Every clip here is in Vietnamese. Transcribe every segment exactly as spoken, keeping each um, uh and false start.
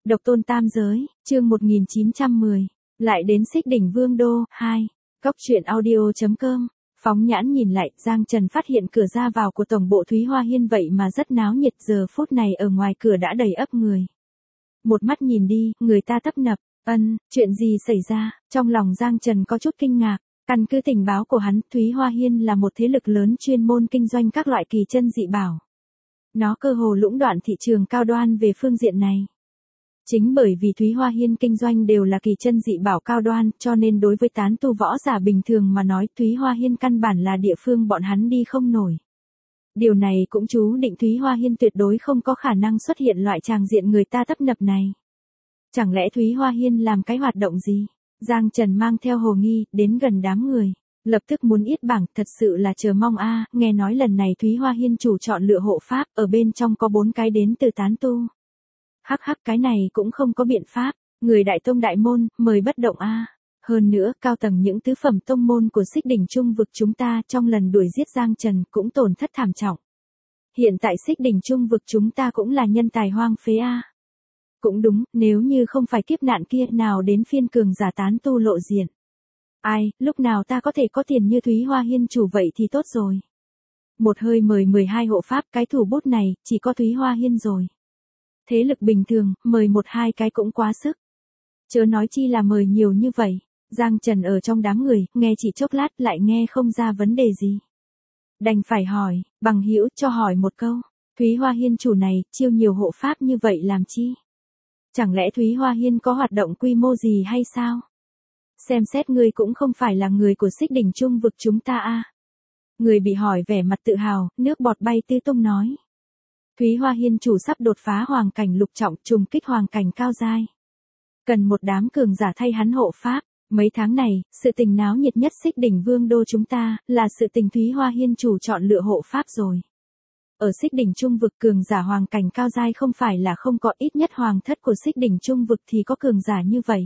Độc tôn tam giới, chương một nghìn chín trăm mười. Lại đến Xích Đỉnh Vương đô, hai. Cóc truyện audio.com. Phóng nhãn nhìn lại, Giang Trần phát hiện cửa ra vào của tổng bộ Thúy Hoa Hiên vậy mà rất náo nhiệt, giờ phút này ở ngoài cửa đã đầy ắp người. Một mắt nhìn đi, người ta tấp nập, ân, chuyện gì xảy ra, trong lòng Giang Trần có chút kinh ngạc. Căn cứ tình báo của hắn, Thúy Hoa Hiên là một thế lực lớn chuyên môn kinh doanh các loại kỳ chân dị bảo. Nó cơ hồ lũng đoạn thị trường cao đoan về phương diện này. Chính bởi vì Thúy Hoa Hiên kinh doanh đều là kỳ chân dị bảo cao đoan, cho nên đối với tán tu võ giả bình thường mà nói, Thúy Hoa Hiên căn bản là địa phương bọn hắn đi không nổi. Điều này cũng chú định Thúy Hoa Hiên tuyệt đối không có khả năng xuất hiện loại tràng diện người ta tấp nập này. Chẳng lẽ Thúy Hoa Hiên làm cái hoạt động gì? Giang Trần mang theo hồ nghi, đến gần đám người. Lập tức muốn yết bảng, thật sự là chờ mong a. Nghe nói lần này Thúy Hoa Hiên chủ chọn lựa hộ pháp, ở bên trong có bốn cái đến từ tán tu. Hắc hắc, cái này cũng không có biện pháp, người đại tông đại môn, mời bất động a. Hơn nữa, cao tầng những tứ phẩm tông môn của Xích Đỉnh Trung vực chúng ta trong lần đuổi giết Giang Trần cũng tổn thất thảm trọng. Hiện tại Xích Đỉnh Trung vực chúng ta cũng là nhân tài hoang phế a. Cũng đúng, nếu như không phải kiếp nạn kia nào đến phiên cường giả tán tu lộ diện. Ai, lúc nào ta có thể có tiền như Thúy Hoa Hiên chủ vậy thì tốt rồi. Một hơi mời mười hai hộ pháp, cái thủ bút này, chỉ có Thúy Hoa Hiên rồi. Thế lực bình thường, mời một hai cái cũng quá sức. Chớ nói chi là mời nhiều như vậy. Giang Trần ở trong đám người, nghe chỉ chốc lát lại nghe không ra vấn đề gì. Đành phải hỏi, bằng hữu cho hỏi một câu. Thúy Hoa Hiên chủ này, chiêu nhiều hộ pháp như vậy làm chi? Chẳng lẽ Thúy Hoa Hiên có hoạt động quy mô gì hay sao? Xem xét ngươi cũng không phải là người của Xích Đỉnh Trung vực chúng ta a. Người bị hỏi vẻ mặt tự hào, nước bọt bay tứ tung nói. Thúy Hoa Hiên chủ sắp đột phá hoàng cảnh lục trọng, trùng kích hoàng cảnh cao giai. Cần một đám cường giả thay hắn hộ pháp. Mấy tháng này, sự tình náo nhiệt nhất Xích Đỉnh Vương đô chúng ta, là sự tình Thúy Hoa Hiên chủ chọn lựa hộ pháp rồi. Ở Xích Đỉnh Trung vực cường giả hoàng cảnh cao giai không phải là không có, ít nhất hoàng thất của Xích Đỉnh Trung vực thì có cường giả như vậy.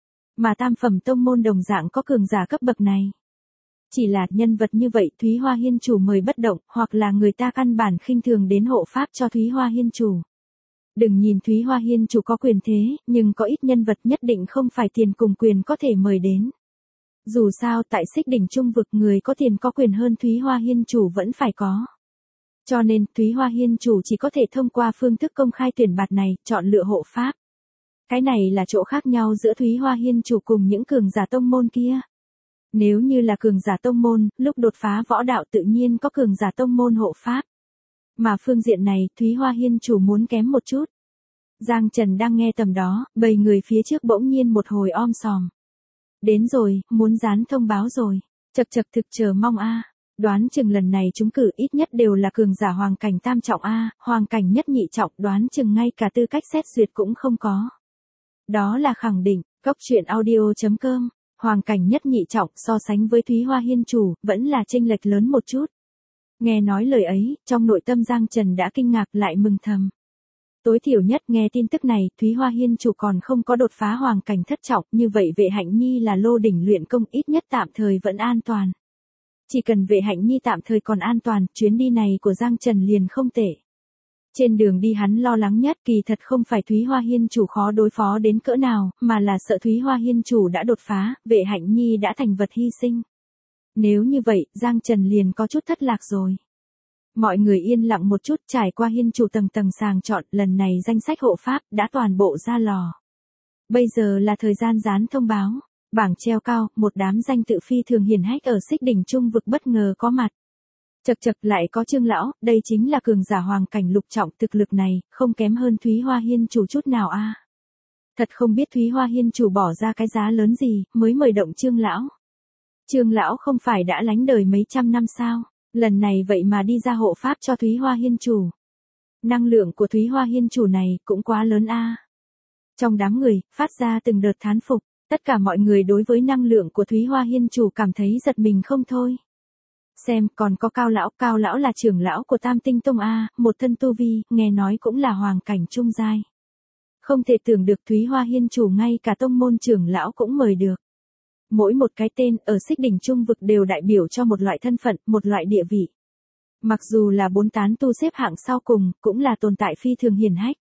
Mà tam phẩm tông môn đồng dạng có cường giả cấp bậc này. Chỉ là nhân vật như vậy Thúy Hoa Hiên chủ mời bất động, hoặc là người ta căn bản khinh thường đến hộ pháp cho Thúy Hoa Hiên chủ. Đừng nhìn Thúy Hoa Hiên chủ có quyền thế, nhưng có ít nhân vật nhất định không phải tiền cùng quyền có thể mời đến. Dù sao tại Xích Đỉnh Trung vực người có tiền có quyền hơn Thúy Hoa Hiên chủ vẫn phải có. Cho nên, Thúy Hoa Hiên chủ chỉ có thể thông qua phương thức công khai tuyển bạt này, chọn lựa hộ pháp. Cái này là chỗ khác nhau giữa Thúy Hoa Hiên chủ cùng những cường giả tông môn kia. Nếu như là cường giả tông môn, lúc đột phá võ đạo tự nhiên có cường giả tông môn hộ pháp. Mà phương diện này, Thúy Hoa Hiên chủ muốn kém một chút. Giang Trần đang nghe tầm đó, bầy người phía trước bỗng nhiên một hồi om sòm. Đến rồi, muốn dán thông báo rồi. Chật chật thực chờ mong a. Đoán chừng lần này chúng cử ít nhất đều là cường giả hoàng cảnh tam trọng a, hoàng cảnh nhất nhị trọng, đoán chừng ngay cả tư cách xét duyệt cũng không có. Đó là khẳng định, cóc truyện audio.com, hoàng cảnh nhất nhị trọng so sánh với Thúy Hoa Hiên chủ, vẫn là chênh lệch lớn một chút. Nghe nói lời ấy, trong nội tâm Giang Trần đã kinh ngạc lại mừng thầm. Tối thiểu nhất nghe tin tức này, Thúy Hoa Hiên chủ còn không có đột phá hoàng cảnh thất trọng, như vậy Vệ Hạnh Nhi là lô đỉnh luyện công ít nhất tạm thời vẫn an toàn. Chỉ cần Vệ Hạnh Nhi tạm thời còn an toàn, chuyến đi này của Giang Trần liền không tệ. Trên đường đi hắn lo lắng nhất kỳ thật không phải Thúy Hoa Hiên chủ khó đối phó đến cỡ nào, mà là sợ Thúy Hoa Hiên chủ đã đột phá, Vệ Hạnh Nhi đã thành vật hy sinh. Nếu như vậy, Giang Trần liền có chút thất lạc rồi. Mọi người yên lặng một chút, trải qua Hiên chủ tầng tầng sàng chọn, lần này danh sách hộ pháp đã toàn bộ ra lò. Bây giờ là thời gian dán thông báo. Bảng treo cao, một đám danh tự phi thường hiển hách ở Xích Đỉnh Trung vực bất ngờ có mặt. Chật chật lại có Trương lão, đây chính là cường giả hoàng cảnh lục trọng, thực lực này, không kém hơn Thúy Hoa Hiên chủ chút nào a. Thật không biết Thúy Hoa Hiên chủ bỏ ra cái giá lớn gì, mới mời động Trương lão. Trương lão không phải đã lánh đời mấy trăm năm sao, lần này vậy mà đi ra hộ pháp cho Thúy Hoa Hiên chủ. Năng lượng của Thúy Hoa Hiên chủ này, cũng quá lớn a. Trong đám người, phát ra từng đợt thán phục. Tất cả mọi người đối với năng lượng của Thúy Hoa Hiên chủ cảm thấy giật mình không thôi. Xem, còn có Cao lão, Cao lão là trưởng lão của Tam Tinh Tông a, một thân tu vi, nghe nói cũng là hoàng cảnh trung giai. Không thể tưởng được Thúy Hoa Hiên chủ ngay cả tông môn trưởng lão cũng mời được. Mỗi một cái tên ở Xích Đỉnh Trung vực đều đại biểu cho một loại thân phận, một loại địa vị. Mặc dù là bốn tán tu xếp hạng sau cùng, cũng là tồn tại phi thường hiển hách.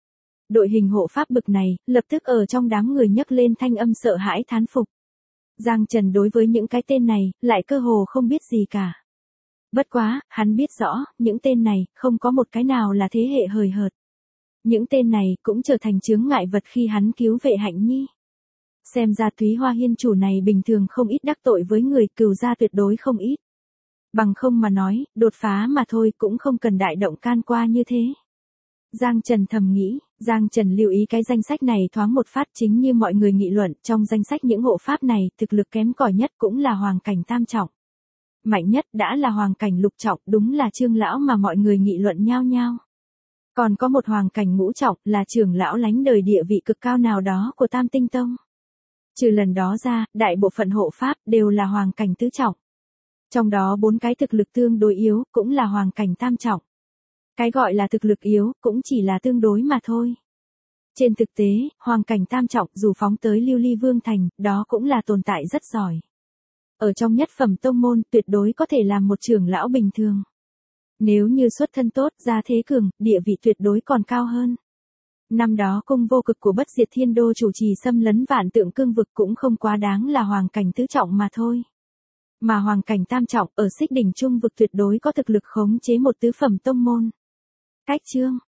đội hình hộ pháp bực này, lập tức ở trong đám người nhấc lên thanh âm sợ hãi thán phục. Giang Trần đối với những cái tên này, lại cơ hồ không biết gì cả. Bất quá, hắn biết rõ, những tên này, không có một cái nào là thế hệ hời hợt. Những tên này, cũng trở thành chướng ngại vật khi hắn cứu vệ Hạnh Nhi. Xem ra Thúy Hoa Hiên chủ này bình thường không ít đắc tội với người, cừu gia tuyệt đối không ít. Bằng không mà nói, đột phá mà thôi cũng không cần đại động can qua như thế. Giang Trần thầm nghĩ, Giang Trần lưu ý cái danh sách này thoáng một phát, chính như mọi người nghị luận, trong danh sách những hộ pháp này, thực lực kém cỏi nhất cũng là hoàng cảnh tam trọng. Mạnh nhất đã là hoàng cảnh lục trọng, đúng là Trương lão mà mọi người nghị luận nhao nhao. Còn có một hoàng cảnh ngũ trọng, là trưởng lão lánh đời địa vị cực cao nào đó của Tam Tinh Tông. Trừ lần đó ra, đại bộ phận hộ pháp đều là hoàng cảnh tứ trọng. Trong đó bốn cái thực lực tương đối yếu, cũng là hoàng cảnh tam trọng. Cái gọi là thực lực yếu, cũng chỉ là tương đối mà thôi. Trên thực tế, hoàng cảnh tam trọng dù phóng tới Lưu Ly Vương Thành, đó cũng là tồn tại rất giỏi. Ở trong nhất phẩm tông môn, tuyệt đối có thể làm một trưởng lão bình thường. Nếu như xuất thân tốt, gia thế cường, địa vị tuyệt đối còn cao hơn. Năm đó cung vô cực của Bất Diệt Thiên Đô chủ trì xâm lấn Vạn Tượng Cương vực cũng không quá đáng là hoàng cảnh tứ trọng mà thôi. Mà hoàng cảnh tam trọng ở Xích Đỉnh Trung vực tuyệt đối có thực lực khống chế một tứ phẩm tông môn. Cách chương